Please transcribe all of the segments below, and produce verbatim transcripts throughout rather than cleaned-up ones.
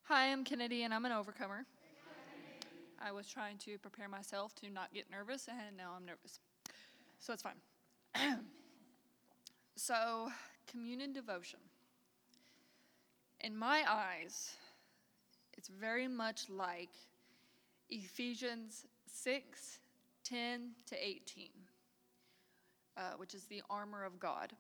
Hi, I'm Kennedy, and I'm an overcomer. I was trying to prepare myself to not get nervous, and now I'm nervous. So it's fine. So, communion devotion. In my eyes, it's very much like Ephesians six, ten to eighteen, uh, which is the armor of God.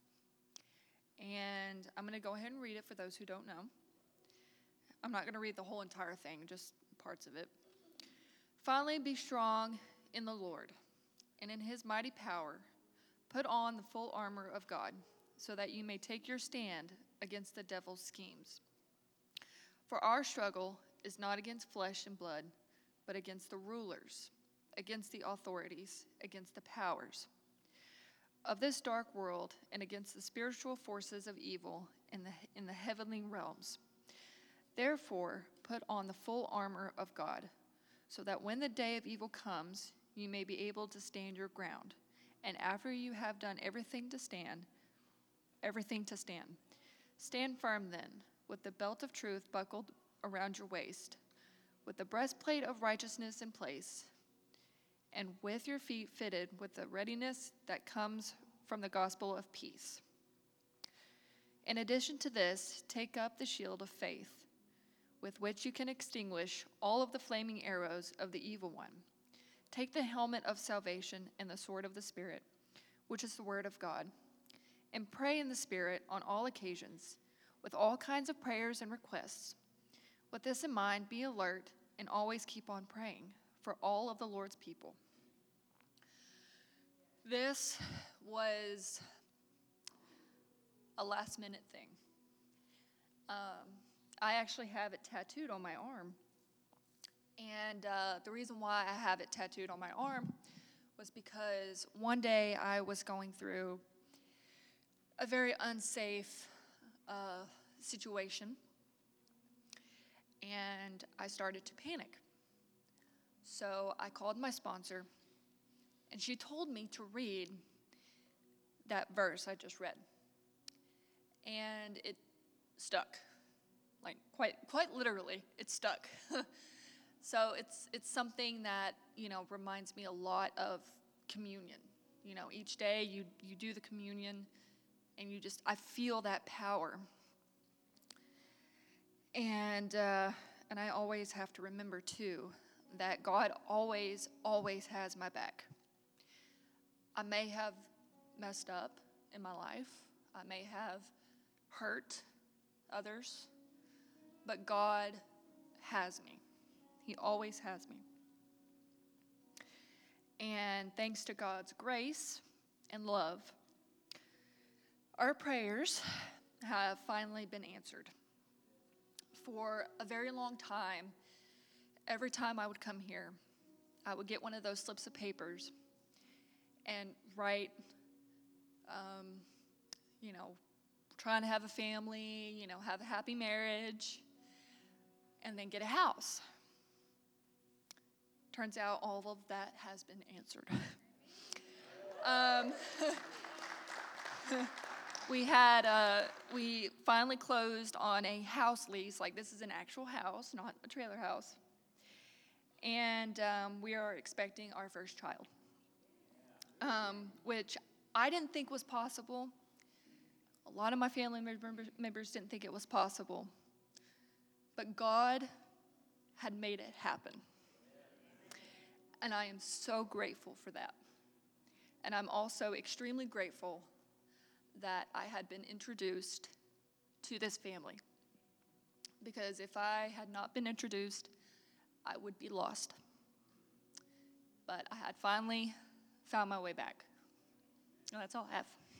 And I'm going to go ahead and read it for those who don't know. I'm not going to read the whole entire thing, just parts of it. Finally, be strong in the Lord, and in his mighty power, put on the full armor of God, so that you may take your stand against the devil's schemes. For our struggle is not against flesh and blood, but against the rulers, against the authorities, against the powers of this dark world, and against the spiritual forces of evil in the, in the heavenly realms. Therefore, put on the full armor of God, so that when the day of evil comes, you may be able to stand your ground. And after you have done everything to stand, everything to stand. Stand firm then, with the belt of truth buckled around your waist, with the breastplate of righteousness in place, and with your feet fitted with the readiness that comes from the gospel of peace. In addition to this, take up the shield of faith, with which you can extinguish all of the flaming arrows of the evil one. Take the helmet of salvation and the sword of the Spirit, which is the word of God, and pray in the Spirit on all occasions, with all kinds of prayers and requests. With this in mind, be alert and always keep on praying for all of the Lord's people. This was a last minute thing. Um, I actually have it tattooed on my arm. And uh, the reason why I have it tattooed on my arm was because one day I was going through a very unsafe uh, situation, and I started to panic. So I called my sponsor, and she told me to read that verse I just read. And it stuck. Like, quite quite literally, it stuck. So it's it's something that, you know, reminds me a lot of communion. You know, each day you you do the communion, and you just, I feel that power. And uh, and I always have to remember, too, that God always, always has my back. I may have messed up in my life. I may have hurt others. But God has me. He always has me. And thanks to God's grace and love, our prayers have finally been answered. For a very long time, every time I would come here, I would get one of those slips of papers and write, um, you know, trying to have a family, you know, have a happy marriage, and then get a house. Turns out all of that has been answered. um, we had, uh, we finally closed on a house lease. Like, this is an actual house, not a trailer house. And um, we are expecting our first child, um, which I didn't think was possible. A lot of my family members didn't think it was possible. But God had made it happen. And I am so grateful for that. And I'm also extremely grateful that I had been introduced to this family. Because if I had not been introduced, I would be lost. But I had finally found my way back. And that's all I have.